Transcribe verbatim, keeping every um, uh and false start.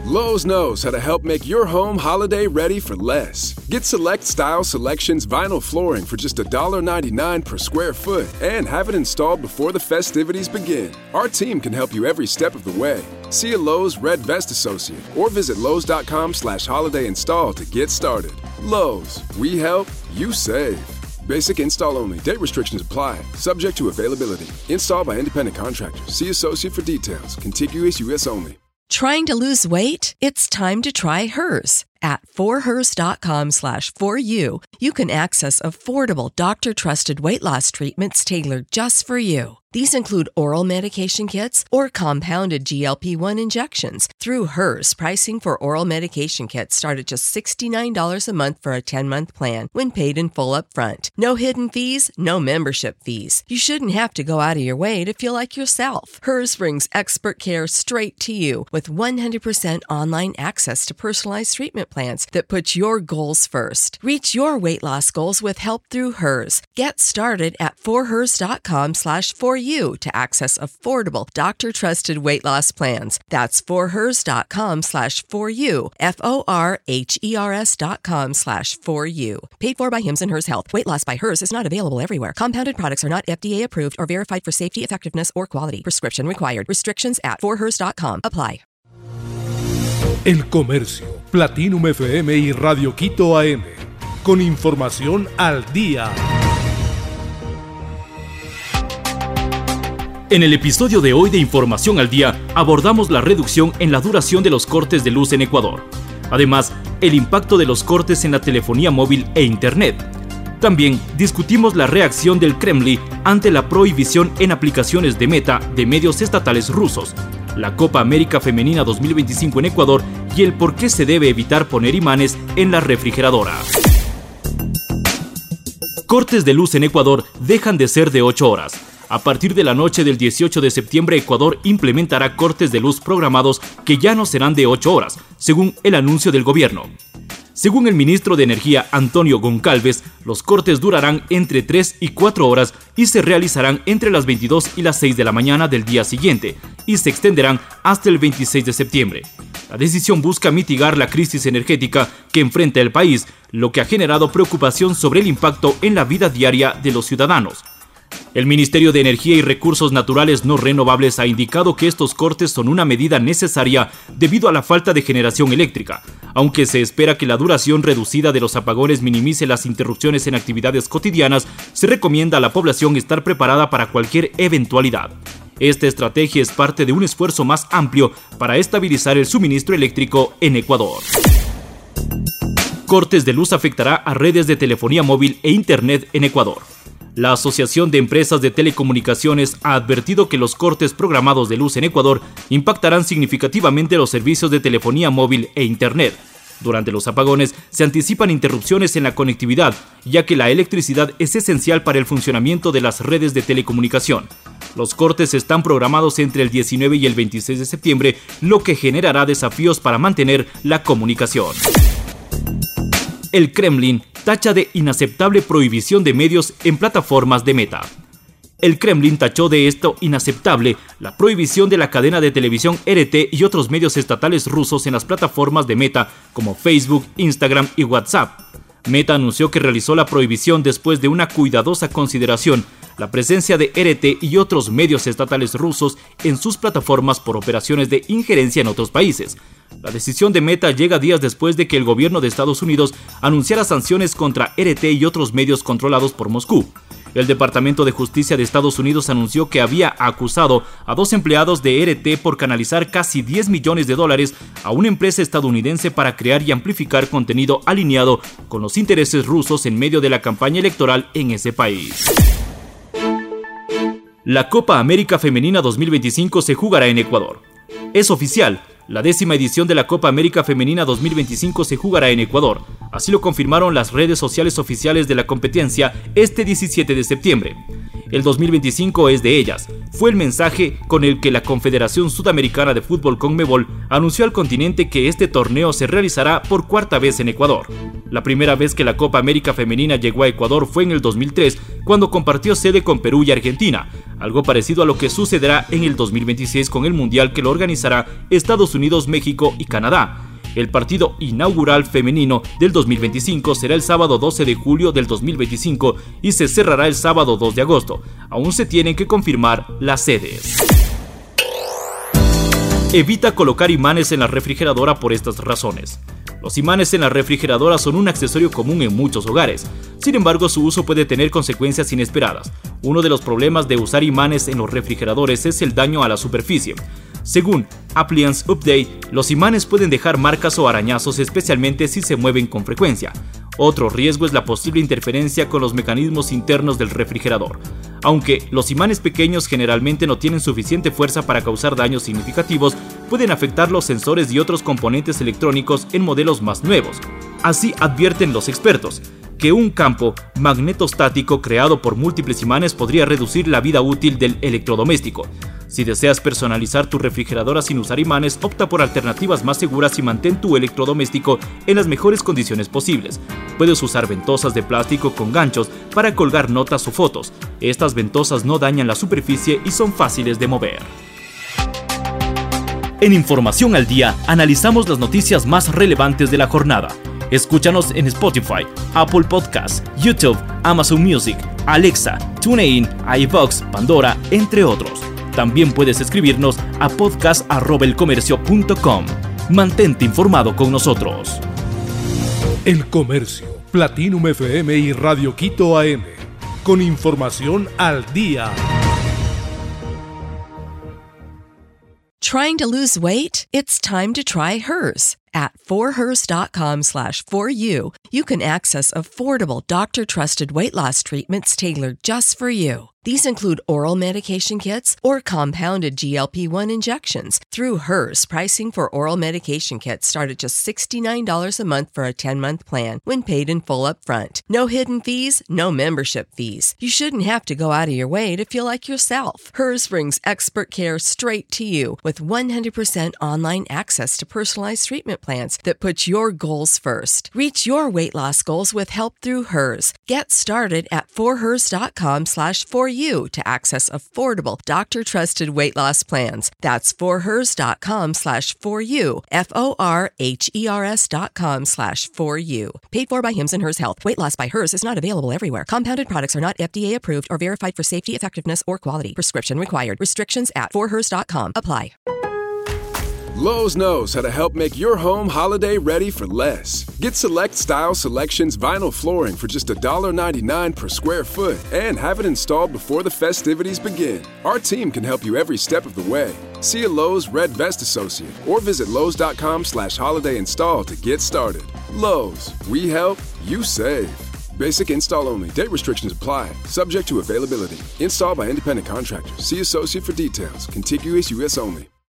Lowe's knows how to help make your home holiday ready for less. Get Select Style Selections vinyl flooring for just one ninety-nine per square foot and have it installed before the festivities begin. Our team can help you every step of the way. See a Lowe's Red Vest associate or visit Lowe's.com slash holiday install to get started. Lowe's, we help, you save. Basic install only. Date restrictions apply. Subject to availability. Installed by independent contractors. See associate for details. Contiguous U S only. Trying to lose weight? It's time to try Hers. At forhers.com slash for you, you can access affordable, doctor-trusted weight loss treatments tailored just for you. These include oral medication kits or compounded G L P one injections. Through Hers, pricing for oral medication kits start at just sixty-nine dollars a month for a ten-month plan when paid in full upfront. No hidden fees, no membership fees. You shouldn't have to go out of your way to feel like yourself. Hers brings expert care straight to you with one hundred percent online access to personalized treatment plans that put your goals first. Reach your weight loss goals with help through Hers. Get started at forhers.com slash for you to access affordable, doctor-trusted weight loss plans. That's forhers.com slash for you, F-O-R-H-E-R-S dot com slash for you. Paid for by Hims and Hers Health. Weight loss by Hers is not available everywhere. Compounded products are not F D A approved or verified for safety, effectiveness, or quality. Prescription required. Restrictions at forhers dot com apply. El Comercio, Platinum F M y Radio Quito A M. Con información al día. En el episodio de hoy de Información al Día abordamos la reducción en la duración de los cortes de luz en Ecuador. Además, el impacto de los cortes en la telefonía móvil e Internet. También discutimos la reacción del Kremlin ante la prohibición en aplicaciones de Meta de medios estatales rusos, la Copa América Femenina dos mil veinticinco en Ecuador y el por qué se debe evitar poner imanes en la refrigeradora. Cortes de luz en Ecuador dejan de ser de ocho horas. A partir de la noche del dieciocho de septiembre, Ecuador implementará cortes de luz programados que ya no serán de ocho horas, según el anuncio del gobierno. Según el ministro de Energía, Antonio Goncalves, los cortes durarán entre tres y cuatro horas y se realizarán entre las veintidós y las seis de la mañana del día siguiente y se extenderán hasta el veintiséis de septiembre. La decisión busca mitigar la crisis energética que enfrenta el país, lo que ha generado preocupación sobre el impacto en la vida diaria de los ciudadanos. El Ministerio de Energía y Recursos Naturales No Renovables ha indicado que estos cortes son una medida necesaria debido a la falta de generación eléctrica, aunque se espera que la duración reducida de los apagones minimice las interrupciones en actividades cotidianas. Se recomienda a la población estar preparada para cualquier eventualidad. Esta estrategia es parte de un esfuerzo más amplio para estabilizar el suministro eléctrico en Ecuador. Cortes de luz afectará a redes de telefonía móvil e Internet en Ecuador. La Asociación de Empresas de Telecomunicaciones ha advertido que los cortes programados de luz en Ecuador impactarán significativamente los servicios de telefonía móvil e Internet. Durante los apagones se anticipan interrupciones en la conectividad, ya que la electricidad es esencial para el funcionamiento de las redes de telecomunicación. Los cortes están programados entre el diecinueve y el veintiséis de septiembre, lo que generará desafíos para mantener la comunicación. El Kremlin tacha de inaceptable prohibición de medios en plataformas de Meta. El Kremlin tachó de esto inaceptable la prohibición de la cadena de televisión R T y otros medios estatales rusos en las plataformas de Meta como Facebook, Instagram y WhatsApp. Meta anunció que realizó la prohibición después de una cuidadosa consideración la presencia de R T y otros medios estatales rusos en sus plataformas por operaciones de injerencia en otros países. La decisión de Meta llega días después de que el gobierno de Estados Unidos anunciara sanciones contra R T y otros medios controlados por Moscú. El Departamento de Justicia de Estados Unidos anunció que había acusado a dos empleados de R T por canalizar casi diez millones de dólares a una empresa estadounidense para crear y amplificar contenido alineado con los intereses rusos en medio de la campaña electoral en ese país. La Copa América Femenina dos mil veinticinco se jugará en Ecuador. Es oficial. La décima edición de la Copa América Femenina dos mil veinticinco se jugará en Ecuador. Así lo confirmaron las redes sociales oficiales de la competencia este diecisiete de septiembre. El dos mil veinticinco es de ellas. Fue el mensaje con el que la Confederación Sudamericana de Fútbol Conmebol anunció al continente que este torneo se realizará por cuarta vez en Ecuador. La primera vez que la Copa América Femenina llegó a Ecuador fue en el dos mil tres, cuando compartió sede con Perú y Argentina, algo parecido a lo que sucederá en el dos mil veintiséis con el Mundial que lo organizará Estados Unidos, México y Canadá. El partido inaugural femenino del dos mil veinticinco será el sábado doce de julio del dos mil veinticinco y se cerrará el sábado dos de agosto. Aún se tienen que confirmar las sedes. Evita colocar imanes en la refrigeradora por estas razones. Los imanes en la refrigeradora son un accesorio común en muchos hogares. Sin embargo, su uso puede tener consecuencias inesperadas. Uno de los problemas de usar imanes en los refrigeradores es el daño a la superficie. Según Appliance Update, los imanes pueden dejar marcas o arañazos, especialmente si se mueven con frecuencia. Otro riesgo es la posible interferencia con los mecanismos internos del refrigerador. Aunque los imanes pequeños generalmente no tienen suficiente fuerza para causar daños significativos, pueden afectar los sensores y otros componentes electrónicos en modelos más nuevos. Así advierten los expertos que un campo magnetostático creado por múltiples imanes podría reducir la vida útil del electrodoméstico. Si deseas personalizar tu refrigeradora sin usar imanes, opta por alternativas más seguras y mantén tu electrodoméstico en las mejores condiciones posibles. Puedes usar ventosas de plástico con ganchos para colgar notas o fotos. Estas ventosas no dañan la superficie y son fáciles de mover. En Información al Día, analizamos las noticias más relevantes de la jornada. Escúchanos en Spotify, Apple Podcasts, YouTube, Amazon Music, Alexa, TuneIn, iVoox, Pandora, entre otros. También puedes escribirnos a podcast arroba elcomercio punto com. Mantente informado con nosotros. El Comercio, Platinum F M y Radio Quito A M. Con información al día. Trying to lose weight? It's time to try Hers. At four hers dot com slash for you, you can access affordable doctor-trusted weight loss treatments tailored just for you. These include oral medication kits or compounded G L P one injections. Through Hers, pricing for oral medication kits start at just sixty-nine dollars a month for a ten-month plan when paid in full upfront. No hidden fees, no membership fees. You shouldn't have to go out of your way to feel like yourself. Hers brings expert care straight to you with one hundred percent online access to personalized treatment plans that put your goals first. Reach your weight loss goals with help through Hers. Get started at four hers dot com slash for you to access affordable doctor-trusted weight loss plans. That's four hers dot com slash for you. F O R H E R S dot com slash for you. Paid for by Hims and Hers Health. Weight loss by Hers is not available everywhere. Compounded products are not F D A approved or verified for safety, effectiveness, or quality. Prescription required. Restrictions at four hers dot com apply. Lowe's knows how to help make your home holiday ready for less. Get Select Style Selections vinyl flooring for just one ninety-nine per square foot and have it installed before the festivities begin. Our team can help you every step of the way. See a Lowe's Red Vest associate or visit lowes dot com slash holiday install to get started. Lowe's, we help, you save. Basic install only. Date restrictions apply. Subject to availability. Installed by independent contractors. See associate for details. Contiguous U S only.